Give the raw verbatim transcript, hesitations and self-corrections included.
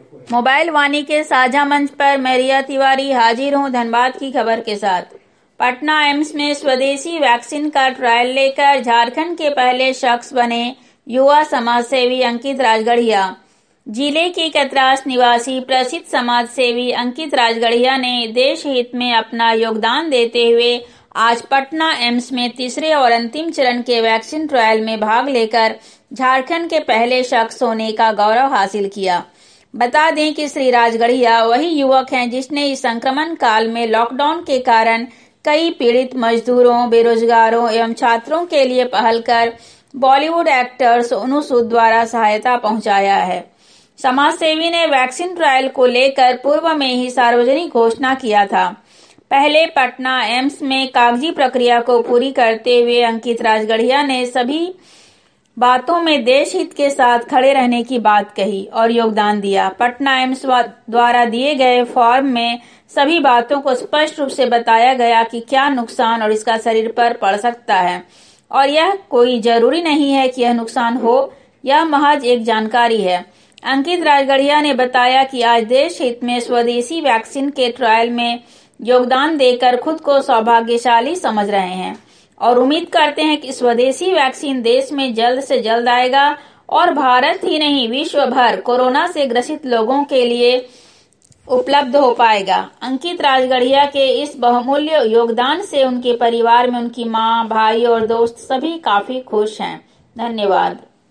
Mobile वाणी के साझा मंच पर मैं रिया तिवारी हाजिर हूं धनबाद की खबर के साथ। पटना एम्स में स्वदेशी वैक्सीन का ट्रायल लेकर झारखंड के पहले शख्स बने युवा समाजसेवी अंकित राजगढ़िया। जिले के कतरास निवासी प्रसिद्ध समाजसेवी अंकित राजगढ़िया ने देश हित में अपना योगदान देते हुए आज पटना एम्स में तीसरे और अंतिम चरण के वैक्सीन ट्रायल में भाग लेकर झारखंड के पहले शख्स होने का गौरव हासिल किया। बता दें कि श्री राजगढ़िया वही युवक हैं जिसने इस संक्रमण काल में लॉकडाउन के कारण कई पीड़ित मजदूरों, बेरोजगारों एवं छात्रों के लिए पहल कर बॉलीवुड एक्टर सोनू सूद द्वारा सहायता पहुंचाया है। समाजसेवी ने वैक्सीन ट्रायल को लेकर पूर्व में ही सार्वजनिक घोषणा किया था। पहले पटना एम्स में कागजी प्रक्रिया को पूरी करते हुए अंकित राजगढ़िया ने सभी बातों में देश हित के साथ खड़े रहने की बात कही और योगदान दिया। पटना एम्स द्वारा दिए गए फॉर्म में सभी बातों को स्पष्ट रूप से बताया गया कि क्या नुकसान और इसका शरीर पर पड़ सकता है और यह कोई जरूरी नहीं है कि यह नुकसान हो, यह महज एक जानकारी है। अंकित राजगढ़िया ने बताया कि आज देश हित में स्वदेशी वैक्सीन के ट्रायल में योगदान देकर खुद को सौभाग्यशाली समझ रहे हैं और उम्मीद करते हैं कि स्वदेशी वैक्सीन देश में जल्द से जल्द आएगा और भारत ही नहीं विश्व भर कोरोना से ग्रसित लोगों के लिए उपलब्ध हो पाएगा। अंकित राजगढ़िया के इस बहुमूल्य योगदान से उनके परिवार में उनकी मां, भाई और दोस्त सभी काफी खुश हैं। धन्यवाद।